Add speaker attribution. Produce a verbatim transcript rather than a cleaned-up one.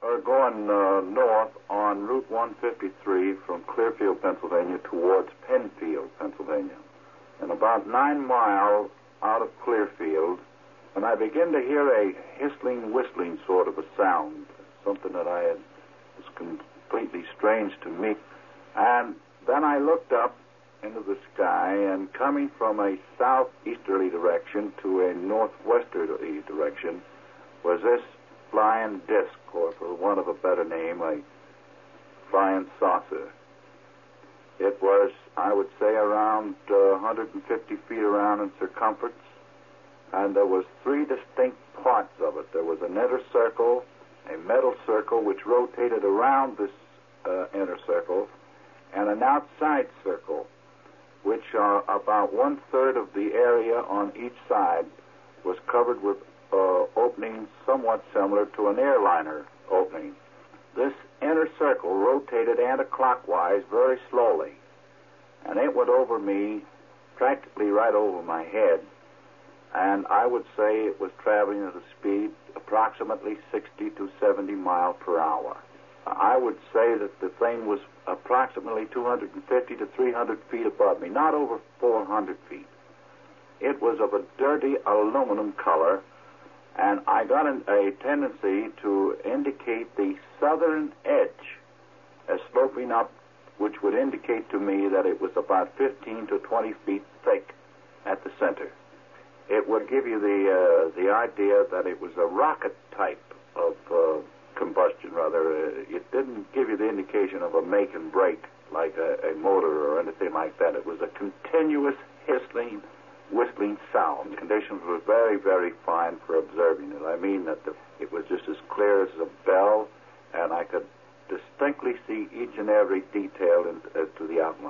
Speaker 1: We're going uh, north on Route one fifty-three from Clearfield, Pennsylvania, towards Penfield, Pennsylvania. And about nine miles out of Clearfield, and I begin to hear a hissling, whistling sort of a sound, something that I had was completely strange to me. And then I looked up into the sky, and coming from a southeasterly direction to a northwesterly direction was this flying disc, or for want of a better name, a flying saucer. It was, I would say, around uh, one hundred fifty feet around in circumference, and there was three distinct parts of it. There was an inner circle, a metal circle which rotated around this uh, inner circle, and an outside circle, which uh, about one-third of the area on each side was covered with uh, openings somewhat similar to an airliner opening. This inner circle rotated anti-clockwise very slowly, and it went over me, practically right over my head, and I would say it was traveling at a speed approximately sixty to seventy miles per hour. I would say that the thing was approximately two hundred fifty to three hundred feet above me, not over four hundred feet. It was of a dirty aluminum color, and I got an, a tendency to indicate the southern edge as sloping up, which would indicate to me that it was about fifteen to twenty feet thick at the center. It would give you the uh, the idea that it was a rocket type of uh, combustion, rather. Uh, it didn't give you the indication of a make and break like a, a motor or anything like that. It was a continuous hissling, whistling sound. Conditions were very, very fine for observing it. I mean that the, it was just as clear as a bell, and I could distinctly see each and every detail in, as to the outline